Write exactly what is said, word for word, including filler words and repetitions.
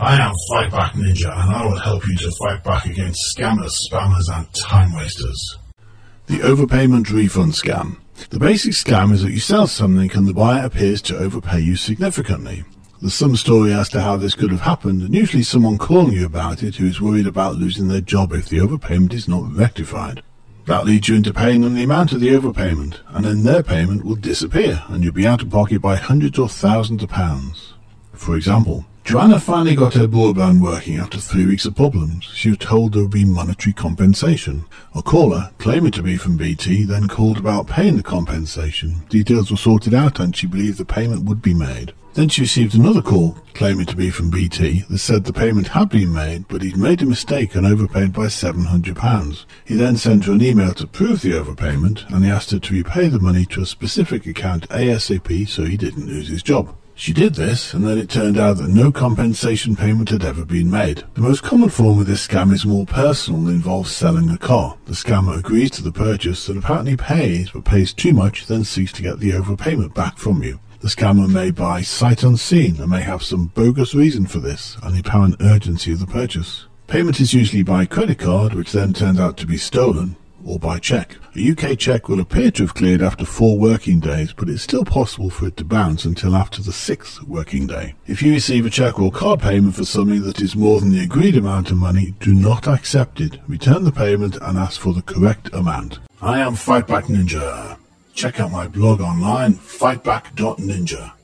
I am Fightback Ninja, and I will help you to fight back against scammers, spammers and time wasters. The overpayment refund scam. The basic scam is that you sell something and the buyer appears to overpay you significantly. There's some story as to how this could have happened, and usually someone calling you about it who is worried about losing their job if the overpayment is not rectified. That leads you into paying them the amount of the overpayment, and then their payment will disappear, and you'll be out of pocket by hundreds or thousands of pounds. For example, Joanna finally got her broadband working after three weeks of problems. She was told there would be monetary compensation. A caller, claiming to be from B T, then called about paying the compensation. Details were sorted out and she believed the payment would be made. Then she received another call, claiming to be from B T, that said the payment had been made, but he'd made a mistake and overpaid by seven hundred pounds. He then sent her an email to prove the overpayment, and he asked her to repay the money to a specific account ASAP so he didn't lose his job. She did this, and then it turned out that no compensation payment had ever been made. The most common form of this scam is more personal and involves selling a car. The scammer agrees to the purchase and apparently pays, but pays too much, then seeks to get the overpayment back from you. The scammer may buy sight unseen and may have some bogus reason for this and the apparent urgency of the purchase. Payment is usually by credit card, which then turns out to be stolen, or by cheque. A U K cheque will appear to have cleared after four working days, but it's still possible for it to bounce until after the sixth working day. If you receive a cheque or card payment for something that is more than the agreed amount of money, do not accept it. Return the payment and ask for the correct amount. I am Fightback Ninja. Check out my blog online, fightback dot ninja.